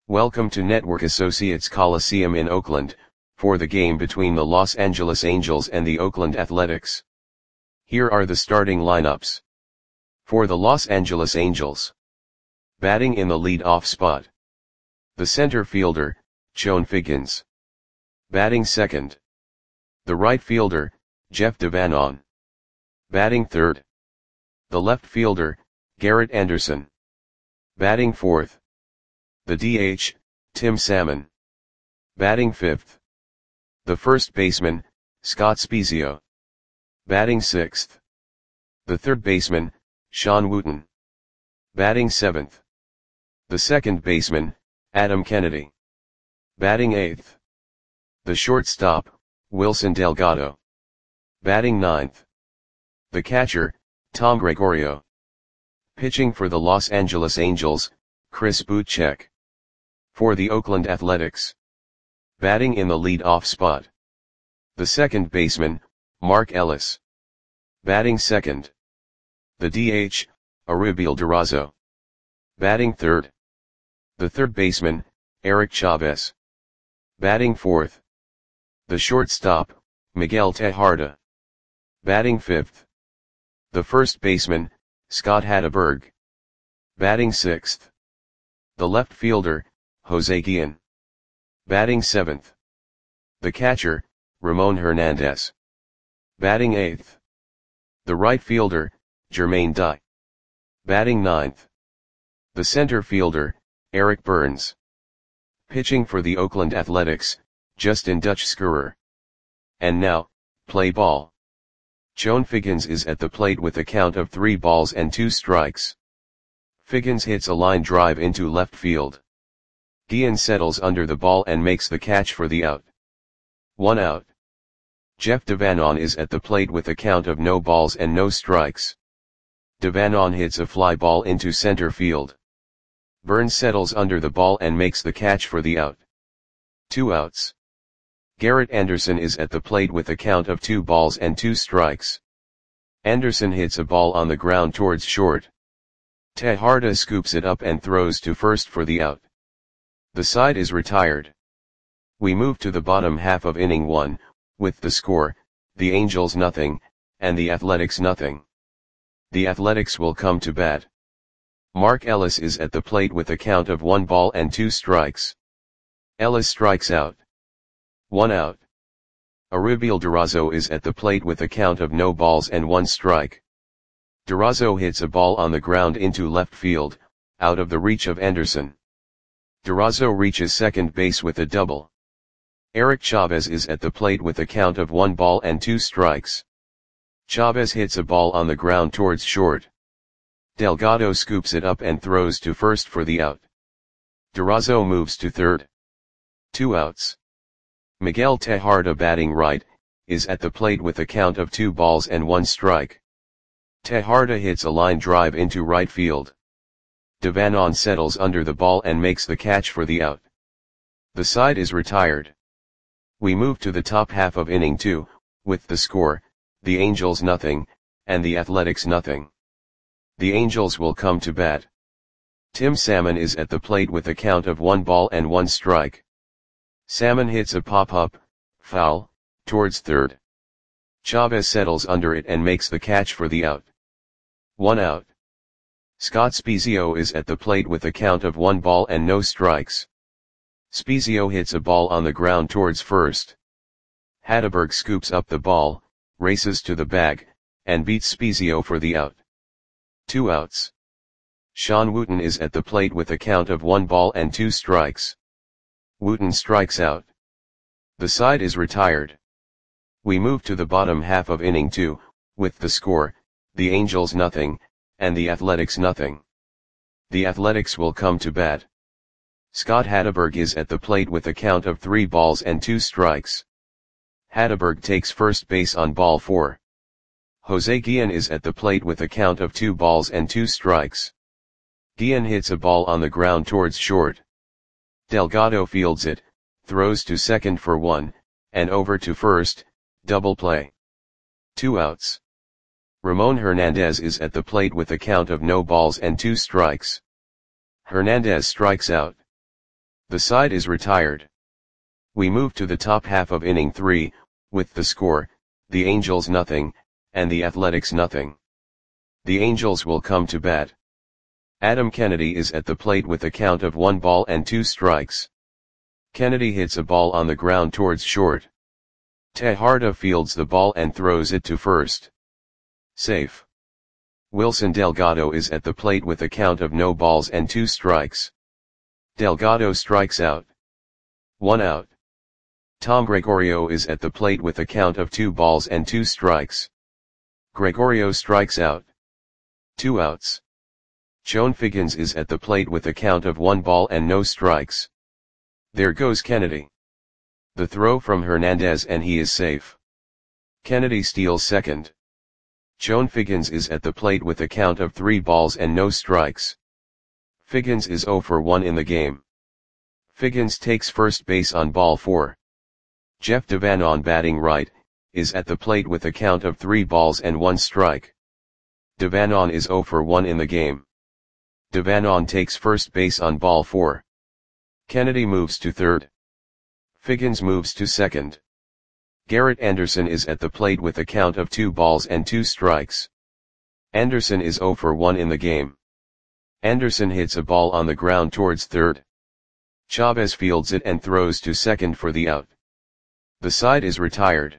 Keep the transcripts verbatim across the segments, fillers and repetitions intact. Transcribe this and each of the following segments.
Welcome to Network Associates Coliseum in Oakland, for the game between the Los Angeles Angels and the Oakland Athletics. Here are the starting lineups. For the Los Angeles Angels. Batting in the lead-off spot. The center fielder, Chone Figgins. Batting second. The right fielder, Jeff Devanon. Batting third. The left fielder, Garrett Anderson. Batting fourth. The D H, Tim Salmon. Batting fifth. The first baseman, Scott Spiezio. Batting sixth. The third baseman, Sean Wooten. Batting seventh. The second baseman, Adam Kennedy. Batting eighth. The shortstop, Wilson Delgado. Batting ninth. The catcher, Tom Gregorio. Pitching for the Los Angeles Angels, Chris Butchek. For the Oakland Athletics. Batting in the lead-off spot. The second baseman, Mark Ellis. Batting second. The D H, Arubiel Durazo. Batting third. The third baseman, Eric Chavez. Batting fourth. The shortstop, Miguel Tejada. Batting fifth. The first baseman, Scott Hatteberg. Batting sixth. The left fielder, Jose Guillen. Batting seventh. The catcher, Ramon Hernandez. Batting eighth. The right fielder, Jermaine Dye. Batting ninth. The center fielder, Eric Burns. Pitching for the Oakland Athletics, Justin Dutch-Schurer. And now, play ball. Chone Figgins is at the plate with a count of three balls and two strikes. Figgins hits a line drive into left field. Guillen settles under the ball and makes the catch for the out. One out. Jeff Devanon is at the plate with a count of no balls and no strikes. Devanon hits a fly ball into center field. Burns settles under the ball and makes the catch for the out. Two outs. Garrett Anderson is at the plate with a count of two balls and two strikes. Anderson hits a ball on the ground towards short. Tejada scoops it up and throws to first for the out. The side is retired. We move to the bottom half of inning one, with the score, the Angels nothing, and the Athletics nothing. The Athletics will come to bat. Mark Ellis is at the plate with a count of one ball and two strikes. Ellis strikes out. One out. Arubiel Durazo is at the plate with a count of no balls and one strike. Durazo hits a ball on the ground into left field, out of the reach of Anderson. Durazo reaches second base with a double. Eric Chavez is at the plate with a count of one ball and two strikes. Chavez hits a ball on the ground towards short. Delgado scoops it up and throws to first for the out. Durazo moves to third. Two outs. Miguel Tejada, batting right, is at the plate with a count of two balls and one strike. Tejada hits a line drive into right field. Devanon settles under the ball and makes the catch for the out. The side is retired. We move to the top half of inning two, with the score, the Angels nothing, and the Athletics nothing. The Angels will come to bat. Tim Salmon is at the plate with a count of one ball and one strike. Salmon hits a pop-up, foul, towards third. Chavez settles under it and makes the catch for the out. One out. Scott Spiezio is at the plate with a count of one ball and no strikes. Spiezio hits a ball on the ground towards first. Hatteberg scoops up the ball, races to the bag, and beats Spiezio for the out. Two outs. Sean Wooten is at the plate with a count of one ball and two strikes. Wooten strikes out. The side is retired. We move to the bottom half of inning two, with the score, the Angels nothing, and the Athletics nothing. The Athletics will come to bat. Scott Hatteberg is at the plate with a count of three balls and two strikes. Hatteberg takes first base on ball four. Jose Guillen is at the plate with a count of two balls and two strikes. Guillen hits a ball on the ground towards short. Delgado fields it, throws to second for one, and over to first, double play. Two outs. Ramon Hernandez is at the plate with a count of no balls and two strikes. Hernandez strikes out. The side is retired. We move to the top half of inning three, with the score, the Angels nothing, and the Athletics nothing. The Angels will come to bat. Adam Kennedy is at the plate with a count of one ball and two strikes. Kennedy hits a ball on the ground towards short. Tejada fields the ball and throws it to first. Safe. Wilson Delgado is at the plate with a count of no balls and two strikes. Delgado strikes out. One out. Tom Gregorio is at the plate with a count of two balls and two strikes. Gregorio strikes out. Two outs. Chone Figgins is at the plate with a count of one ball and no strikes. There goes Kennedy. The throw from Hernandez and he is safe. Kennedy steals second. Chone Figgins is at the plate with a count of three balls and no strikes. Figgins is oh for one in the game. Figgins takes first base on ball four. Jeff Devanon, batting right, is at the plate with a count of three balls and one strike. Devanon is oh for one in the game. Devanon takes first base on ball four. Kennedy moves to third. Figgins moves to second. Garrett Anderson is at the plate with a count of two balls and two strikes. Anderson is oh for one in the game. Anderson hits a ball on the ground towards third. Chavez fields it and throws to second for the out. The side is retired.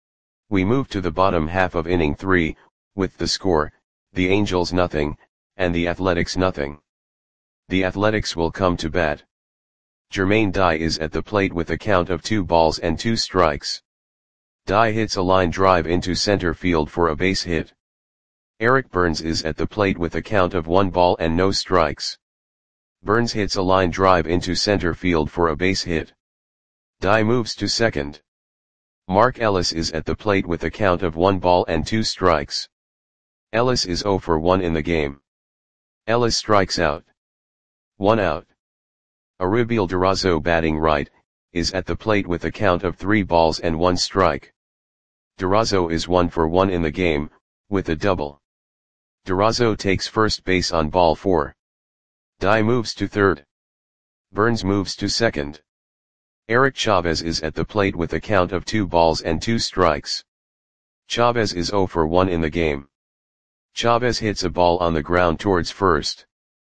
We move to the bottom half of inning three, with the score, the Angels nothing, and the Athletics nothing. The Athletics will come to bat. Jermaine Dye is at the plate with a count of two balls and two strikes. Dye hits a line drive into center field for a base hit. Eric Burns is at the plate with a count of one ball and no strikes. Burns hits a line drive into center field for a base hit. Dye moves to second. Mark Ellis is at the plate with a count of one ball and two strikes. Ellis is oh for one in the game. Ellis strikes out. One out. Aribiel Durazo, batting right, is at the plate with a count of three balls and one strike. Durazo is one for one in the game, with a double. Durazo takes first base on ball four. Dye moves to third. Burns moves to second. Eric Chavez is at the plate with a count of two balls and two strikes. Chavez is oh for one in the game. Chavez hits a ball on the ground towards first.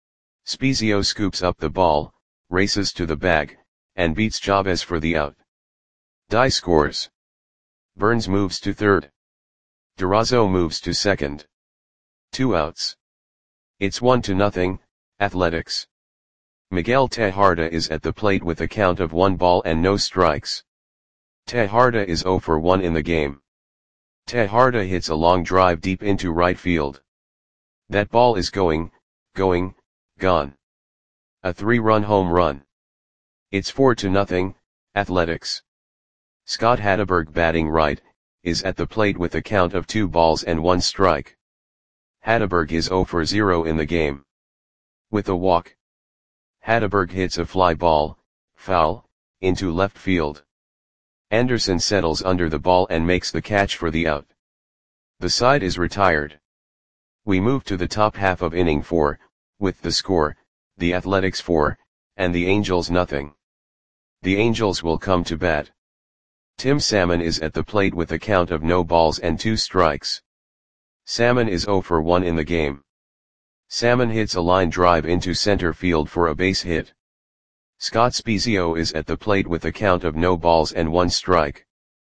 Spezio scoops up the ball, races to the bag, and beats Chavez for the out. Dye scores. Burns moves to third. Durazo moves to second. Two outs. It's one to nothing, Athletics. Miguel Tejada is at the plate with a count of one ball and no strikes. Tejada is oh for one in the game. Tejada hits a long drive deep into right field. That ball is going, going, gone. A three-run home run. It's four to nothing, Athletics. Scott Hatteberg, batting right, is at the plate with a count of two balls and one strike. Hatteberg is oh for zero in the game. With a walk. Hatteberg hits a fly ball, foul, into left field. Anderson settles under the ball and makes the catch for the out. The side is retired. We move to the top half of inning four, with the score, the Athletics four, and the Angels nothing. The Angels will come to bat. Tim Salmon is at the plate with a count of no balls and two strikes. Salmon is oh for one in the game. Salmon hits a line drive into center field for a base hit. Scott Spezio is at the plate with a count of no balls and one strike.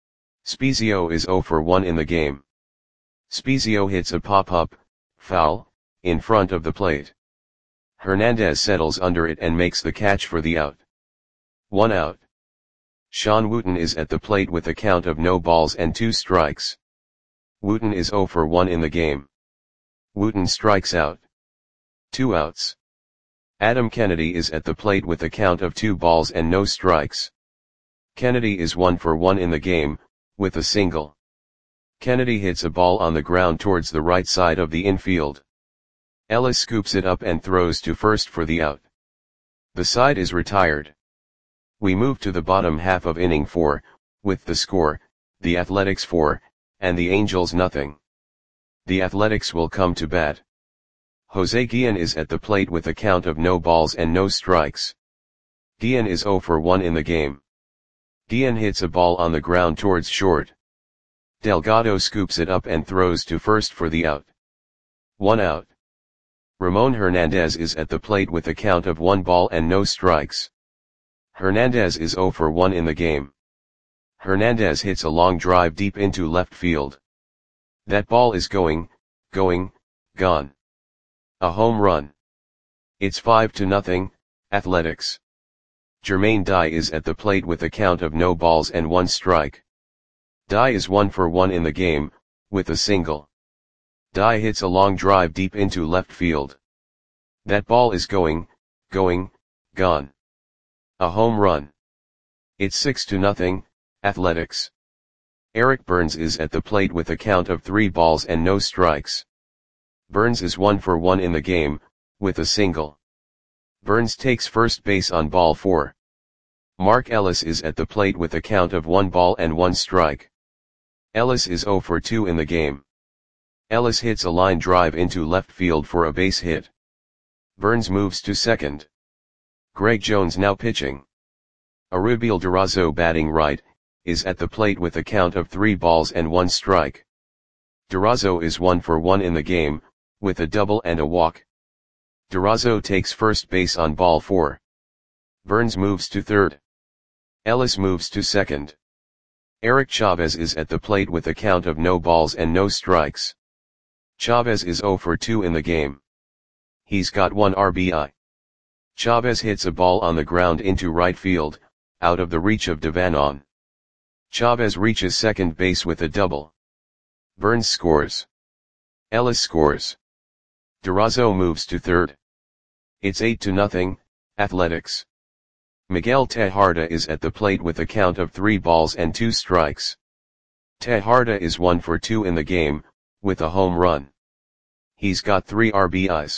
Spezio is oh for one in the game. Spezio hits a pop-up, foul, in front of the plate. Hernandez settles under it and makes the catch for the out. One out. Sean Wooten is at the plate with a count of no balls and two strikes. Wooten is oh for one in the game. Wooten strikes out. Two outs. Adam Kennedy is at the plate with a count of two balls and no strikes. Kennedy is one for one in the game, with a single. Kennedy hits a ball on the ground towards the right side of the infield. Ellis scoops it up and throws to first for the out. The side is retired. We move to the bottom half of inning four, with the score, the Athletics four, and the Angels nothing. The Athletics will come to bat. Jose Guillen is at the plate with a count of no balls and no strikes. Guillen is zero for one in the game. Guillen hits a ball on the ground towards short. Delgado scoops it up and throws to first for the out. One out. Ramon Hernandez is at the plate with a count of one ball and no strikes. Hernandez is zero for one in the game. Hernandez hits a long drive deep into left field. That ball is going, going, gone. A home run. It's five to nothing, Athletics. Jermaine Dye is at the plate with a count of no balls and one strike. Dye is one for one in the game, with a single. Dye hits a long drive deep into left field. That ball is going, going, gone. A home run. It's six to nothing, Athletics. Eric Burns is at the plate with a count of three balls and no strikes. Burns is one for one in the game, with a single. Burns takes first base on ball four. Mark Ellis is at the plate with a count of one ball and one strike. Ellis is zero for two in the game. Ellis hits a line drive into left field for a base hit. Burns moves to second. Greg Jones now pitching. Arubiel Durazo batting right, is at the plate with a count of three balls and one strike. Durazo is one for one in the game, with a double and a walk. Durazo takes first base on ball four. Burns moves to third. Ellis moves to second. Eric Chavez is at the plate with a count of no balls and no strikes. Chavez is zero for two in the game. He's got one R B I. Chavez hits a ball on the ground into right field, out of the reach of Devanon. Chavez reaches second base with a double. Burns scores. Ellis scores. Durazo moves to third. It's eight to nothing, Athletics. Miguel Tejada is at the plate with a count of three balls and two strikes. Tejada is one for two in the game, with a home run. He's got three R B Is.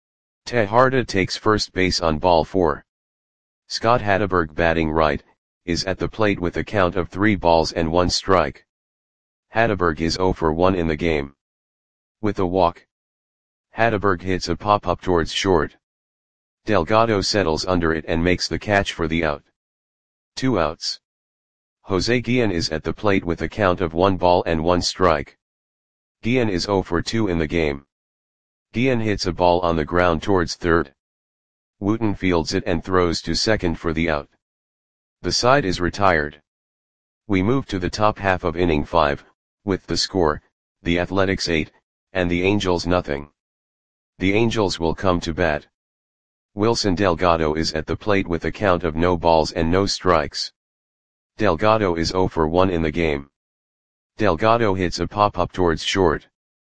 Tejada takes first base on ball four. Scott Hatteberg batting right, is at the plate with a count of three balls and one strike. Hatteberg is zero for one in the game. With a walk. Hatteberg hits a pop-up towards short. Delgado settles under it and makes the catch for the out. Two outs. Jose Guillen is at the plate with a count of one ball and one strike. Guillen is zero for two in the game. Guillen hits a ball on the ground towards third. Wooten fields it and throws to second for the out. The side is retired. We move to the top half of inning five, with the score, the Athletics eight, and the Angels nothing. The Angels will come to bat. Wilson Delgado is at the plate with a count of no balls and no strikes. Delgado is zero for one in the game. Delgado hits a pop-up towards short.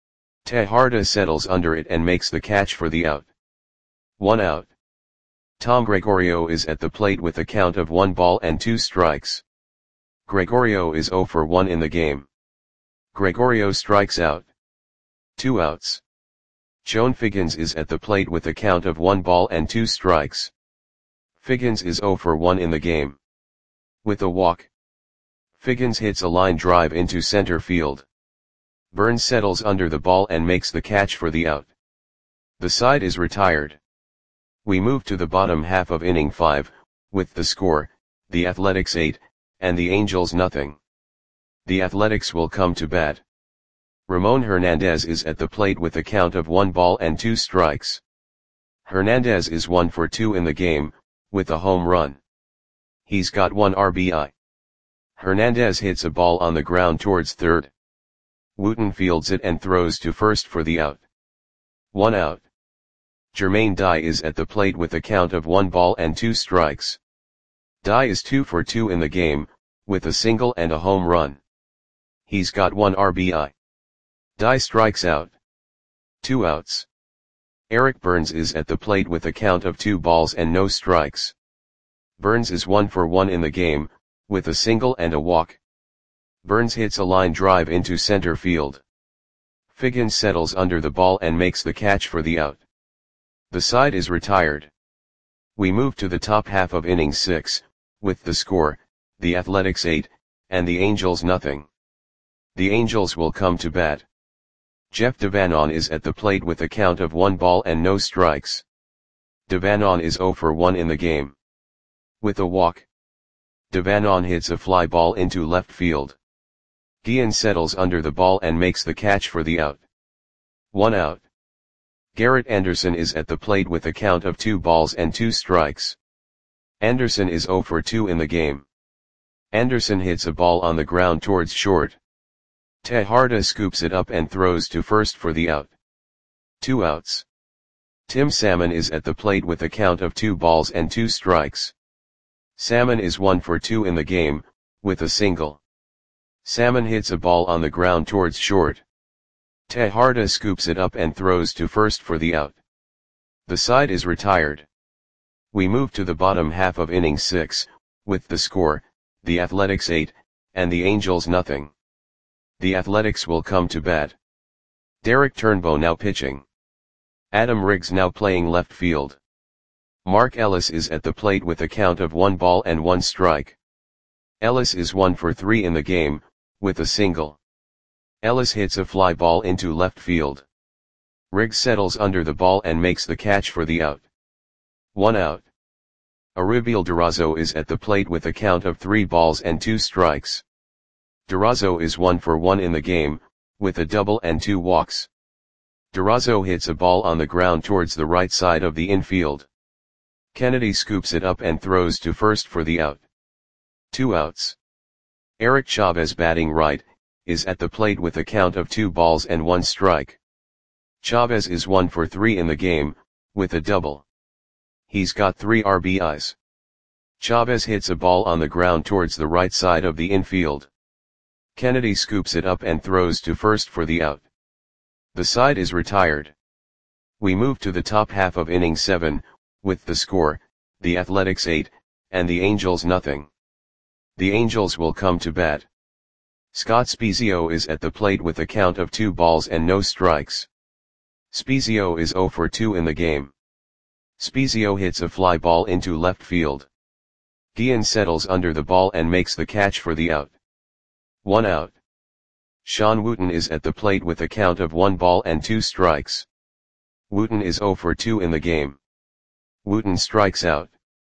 Tejada settles under it and makes the catch for the out. One out. Tom Gregorio is at the plate with a count of one ball and two strikes. Gregorio is zero for one in the game. Gregorio strikes out. Two outs. Joan Figgins is at the plate with a count of one ball and two strikes. Figgins is zero for one in the game. With a walk. Figgins hits a line drive into center field. Burns settles under the ball and makes the catch for the out. The side is retired. We move to the bottom half of inning five, with the score, the Athletics eight, and the Angels nothing. The Athletics will come to bat. Ramon Hernandez is at the plate with a count of one ball and two strikes. Hernandez is one for two in the game, with a home run. He's got one R B I. Hernandez hits a ball on the ground towards third. Wooten fields it and throws to first for the out. One out. Jermaine Dye is at the plate with a count of one ball and two strikes. Dye is two for two in the game, with a single and a home run. He's got one R B I. Dye strikes out. Two outs. Eric Burns is at the plate with a count of two balls and no strikes. Burns is one for one in the game, with a single and a walk. Burns hits a line drive into center field. Figgins settles under the ball and makes the catch for the out. The side is retired. We move to the top half of inning six, with the score, the Athletics eight, and the Angels nothing. The Angels will come to bat. Jeff Devanon is at the plate with a count of one ball and no strikes. Devanon is zero for one in the game. With a walk, Devanon hits a fly ball into left field. Guillen settles under the ball and makes the catch for the out. One out. Garrett Anderson is at the plate with a count of two balls and two strikes. Anderson is zero for two in the game. Anderson hits a ball on the ground towards short. Tejada scoops it up and throws to first for the out. Two outs. Tim Salmon is at the plate with a count of two balls and two strikes. Salmon is one for two in the game, with a single. Salmon hits a ball on the ground towards short. Tejada scoops it up and throws to first for the out. The side is retired. We move to the bottom half of inning six, with the score, the Athletics eight, and the Angels nothing. The Athletics will come to bat. Derek Turnbow now pitching. Adam Riggs now playing left field. Mark Ellis is at the plate with a count of one ball and one strike. Ellis is one for three in the game, with a single. Ellis hits a fly ball into left field. Riggs settles under the ball and makes the catch for the out. One out. Aribiel Durazo is at the plate with a count of three balls and two strikes. Durazo is one for one in the game, with a double and two walks. Durazo hits a ball on the ground towards the right side of the infield. Kennedy scoops it up and throws to first for the out. Two outs. Eric Chavez, batting right, is at the plate with a count of two balls and one strike. Chavez is one for three in the game, with a double. He's got three R B Is. Chavez hits a ball on the ground towards the right side of the infield. Kennedy scoops it up and throws to first for the out. The side is retired. We move to the top half of inning seven, with the score, the Athletics eight, and the Angels nothing. The Angels will come to bat. Scott Spiezio is at the plate with a count of two balls and no strikes. Spiezio is zero for two in the game. Spiezio hits a fly ball into left field. Guillen settles under the ball and makes the catch for the out. One out. Sean Wooten is at the plate with a count of one ball and two strikes. Wooten is zero for two in the game. Wooten strikes out.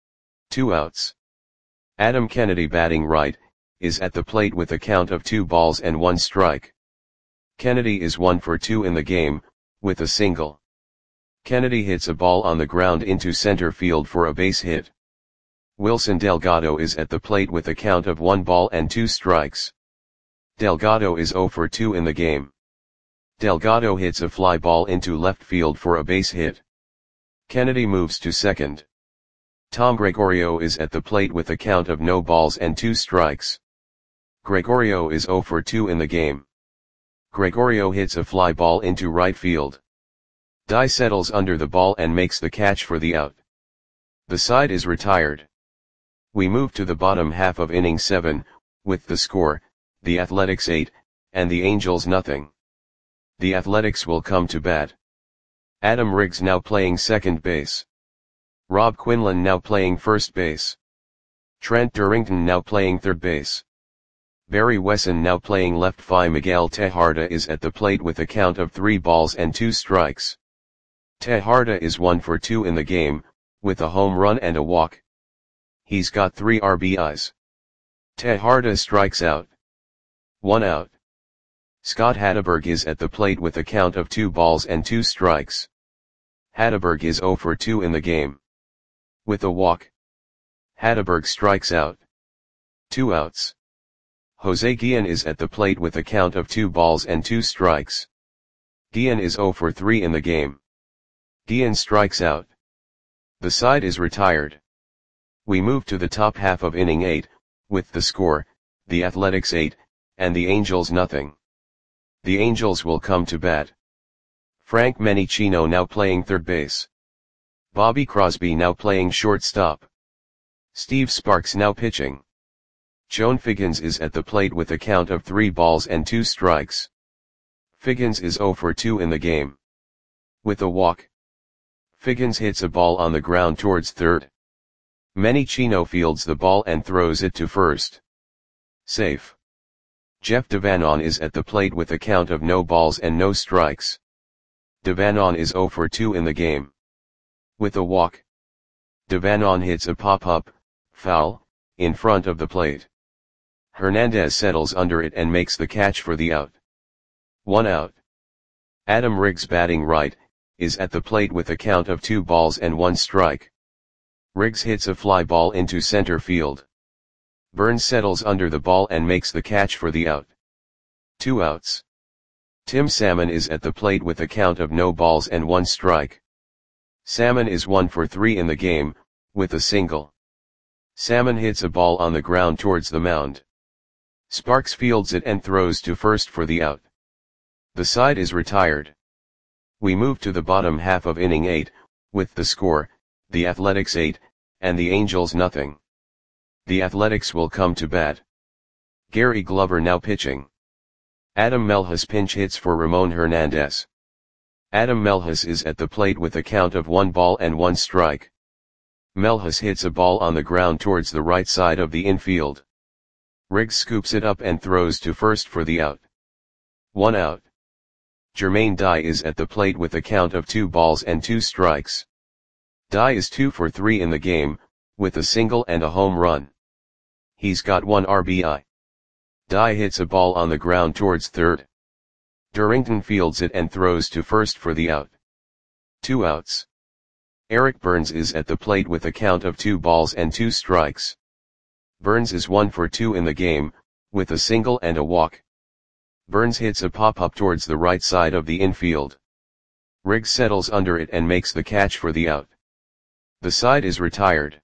Two outs. Adam Kennedy, batting right, is at the plate with a count of two balls and one strike. Kennedy is one for two in the game, with a single. Kennedy hits a ball on the ground into center field for a base hit. Wilson Delgado is at the plate with a count of one ball and two strikes. Delgado is zero for two in the game. Delgado hits a fly ball into left field for a base hit. Kennedy moves to second. Tom Gregorio is at the plate with a count of no balls and two strikes. Gregorio is zero for two in the game. Gregorio hits a fly ball into right field. Dye settles under the ball and makes the catch for the out. The side is retired. We move to the bottom half of inning seven, with the score, the Athletics eight, and the Angels nothing. The Athletics will come to bat. Adam Riggs now playing second base. Rob Quinlan now playing first base. Trent Durrington now playing third base. Barry Wesson now playing left. Fi Miguel Tejada is at the plate with a count of three balls and two strikes. Tejada is one for two in the game, with a home run and a walk. He's got three R B Is. Tejada strikes out. One out. Scott Hatteberg is at the plate with a count of two balls and two strikes. Hatteberg is zero for two in the game. With a walk. Hatteberg strikes out. Two outs. Jose Guillen is at the plate with a count of two balls and two strikes. Guillen is zero for three in the game. Guillen strikes out. The side is retired. We move to the top half of inning eight, with the score, the Athletics eight, and the Angels nothing. The Angels will come to bat. Frank Menicino now playing third base. Bobby Crosby now playing shortstop. Steve Sparks now pitching. Joan Figgins is at the plate with a count of three balls and two strikes. Figgins is zero for two in the game. With a walk. Figgins hits a ball on the ground towards third. Menicino fields the ball and throws it to first. Safe. Jeff Devanon is at the plate with a count of no balls and no strikes. Devanon is zero for two in the game. With a walk. Devanon hits a pop-up Foul, in front of the plate. Hernandez settles under it and makes the catch for the out. One out. Adam Riggs, batting right, is at the plate with a count of two balls and one strike. Riggs hits a fly ball into center field. Burns settles under the ball and makes the catch for the out. Two outs. Tim Salmon is at the plate with a count of no balls and one strike. Salmon is one for three in the game, with a single. Salmon hits a ball on the ground towards the mound. Sparks fields it and throws to first for the out. The side is retired. We move to the bottom half of inning eight, with the score, the Athletics eight, and the Angels nothing. The Athletics will come to bat. Gary Glover now pitching. Adam Melhus pinch hits for Ramon Hernandez. Adam Melhus is at the plate with a count of one ball and one strike. Melhus hits a ball on the ground towards the right side of the infield. Riggs scoops it up and throws to first for the out. One out. Jermaine Dye is at the plate with a count of two balls and two strikes. Dye is two for three in the game, with a single and a home run. He's got one R B I. Dye hits a ball on the ground towards third. Durrington fields it and throws to first for the out. Two outs. Eric Burns is at the plate with a count of two balls and two strikes. Burns is one for two in the game, with a single and a walk. Burns hits a pop-up towards the right side of the infield. Riggs settles under it and makes the catch for the out. The side is retired.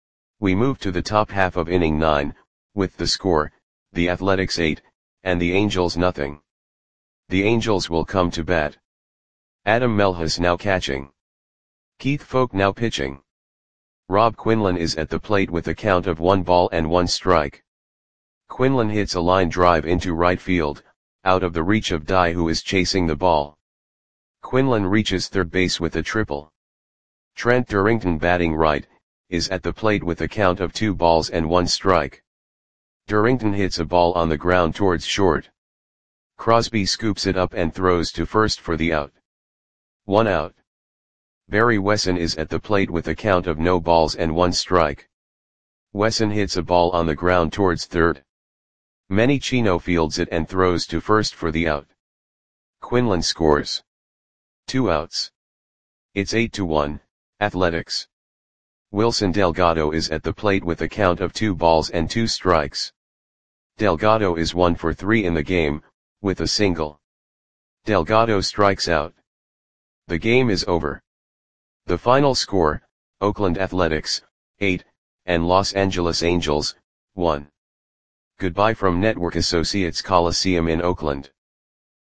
We move to the top half of inning nine, with the score, the Athletics eight, and the Angels nothing. The Angels will come to bat. Adam Melhus now catching. Keith Folk now pitching. Rob Quinlan is at the plate with a count of one ball and one strike. Quinlan hits a line drive into right field, out of the reach of Dye, who is chasing the ball. Quinlan reaches third base with a triple. Trent Durrington, batting right, is at the plate with a count of two balls and one strike. Durrington hits a ball on the ground towards short. Crosby scoops it up and throws to first for the out. One out. Barry Wesson is at the plate with a count of no balls and one strike. Wesson hits a ball on the ground towards third. Manny Chino fields it and throws to first for the out. Quinlan scores. Two outs. It's eight to one, Athletics. Wilson Delgado is at the plate with a count of two balls and two strikes. Delgado is one for three in the game, with a single. Delgado strikes out. The game is over. The final score, Oakland Athletics, eight, and Los Angeles Angels, one. Goodbye from Network Associates Coliseum in Oakland.